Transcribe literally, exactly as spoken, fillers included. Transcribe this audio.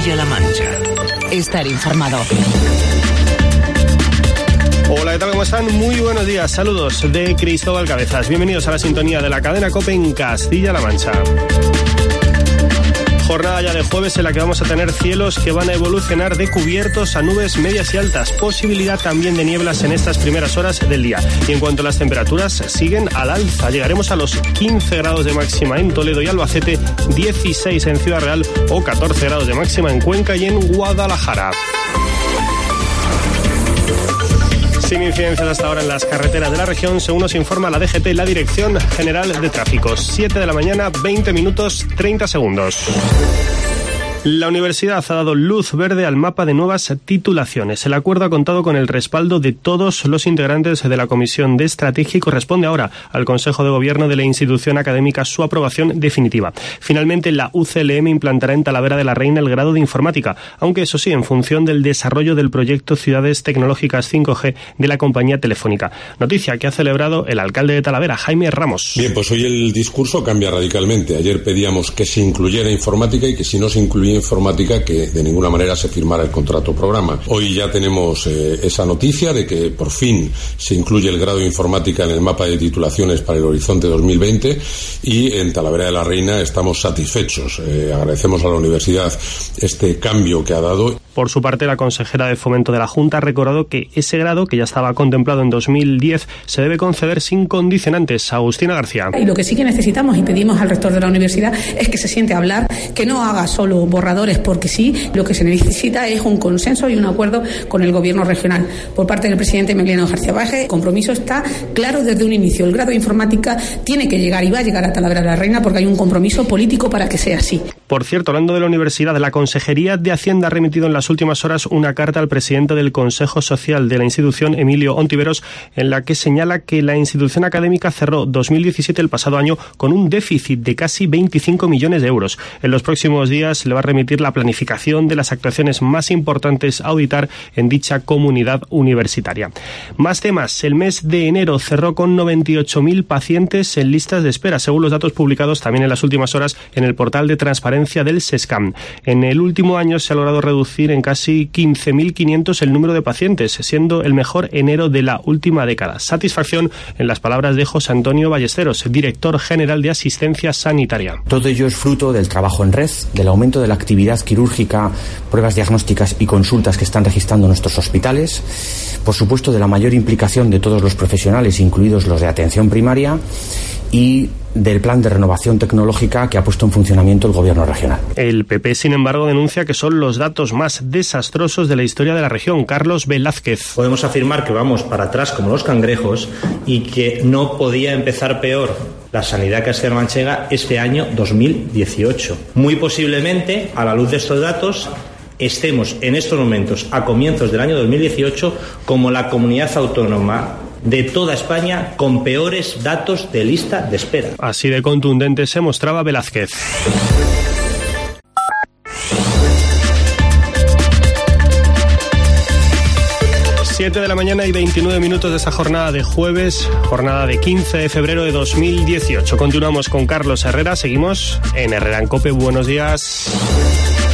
Castilla-La Mancha. Estar informado. Hola, ¿qué tal? ¿Cómo están? Muy buenos días. Saludos de Cristóbal Cabezas. Bienvenidos a la sintonía de la cadena COPE en Castilla-La Mancha. Jornada ya de jueves en la que vamos a tener cielos que van a evolucionar de cubiertos a nubes medias y altas. Posibilidad también de nieblas en estas primeras horas del día. Y en cuanto a las temperaturas, siguen al alza. Llegaremos a los quince grados de máxima en Toledo y Albacete, dieciséis en Ciudad Real o catorce grados de máxima en Cuenca y en Guadalajara. Sin incidencias hasta ahora en las carreteras de la región, según nos informa la D G T, la Dirección General de Tráfico. siete de la mañana, veinte minutos, treinta segundos. La universidad ha dado luz verde al mapa de nuevas titulaciones. El acuerdo ha contado con el respaldo de todos los integrantes de la Comisión de Estrategia y corresponde ahora al Consejo de Gobierno de la institución académica su aprobación definitiva. Finalmente, la U C L M implantará en Talavera de la Reina el grado de Informática, aunque eso sí, en función del desarrollo del proyecto Ciudades Tecnológicas cinco G de la compañía Telefónica. Noticia que ha celebrado el alcalde de Talavera, Jaime Ramos. Bien, pues hoy el discurso cambia radicalmente. Ayer pedíamos que se incluyera informática y que si no se incluía informática que de ninguna manera se firmara el contrato programa. Hoy ya tenemos eh, esa noticia de que por fin se incluye el grado de informática en el mapa de titulaciones para el horizonte dos mil veinte y en Talavera de la Reina estamos satisfechos. Eh, agradecemos a la universidad este cambio que ha dado. Por su parte, la consejera de Fomento de la Junta ha recordado que ese grado, que ya estaba contemplado en dos mil diez, se debe conceder sin condicionantes. Agustina García. Y lo que sí que necesitamos y pedimos al rector de la universidad es que se siente a hablar, que no haga solo borradores porque sí. Lo que se necesita es un consenso y un acuerdo con el gobierno regional. Por parte del presidente Emiliano García Paje, el compromiso está claro desde un inicio. El grado de informática tiene que llegar y va a llegar a Talavera de la Reina porque hay un compromiso político para que sea así. Por cierto, hablando de la universidad, la Consejería de Hacienda ha remitido en las últimas horas una carta al presidente del Consejo Social de la institución, Emilio Ontiveros, en la que señala que la institución académica cerró dos mil diecisiete, el pasado año, con un déficit de casi veinticinco millones de euros. En los próximos días le va a remitir la planificación de las actuaciones más importantes a auditar en dicha comunidad universitaria. Más temas. El mes de enero cerró con noventa y ocho mil pacientes en listas de espera, según los datos publicados también en las últimas horas en el portal de transparencia del SESCAM. En el último año se ha logrado reducir en casi quince mil quinientos el número de pacientes, siendo el mejor enero de la última década. Satisfacción en las palabras de José Antonio Ballesteros, director general de Asistencia Sanitaria. Todo ello es fruto del trabajo en red, del aumento de la actividad quirúrgica, pruebas diagnósticas y consultas que están registrando nuestros hospitales, por supuesto de la mayor implicación de todos los profesionales, incluidos los de atención primaria, y del plan de renovación tecnológica que ha puesto en funcionamiento el gobierno regional. El P P, sin embargo, denuncia que son los datos más desastrosos de la historia de la región. Carlos Velázquez. Podemos afirmar que vamos para atrás como los cangrejos y que no podía empezar peor la sanidad castilla-manchega este año dos mil dieciocho. Muy posiblemente, a la luz de estos datos, estemos en estos momentos, a comienzos del año dos mil dieciocho, como la comunidad autónoma de toda España con peores datos de lista de espera. Así de contundente se mostraba Velázquez. siete de la mañana y veintinueve minutos de esta jornada de jueves, jornada de quince de febrero de dos mil dieciocho. Continuamos con Carlos Herrera, seguimos en Herrera en COPE. Buenos días.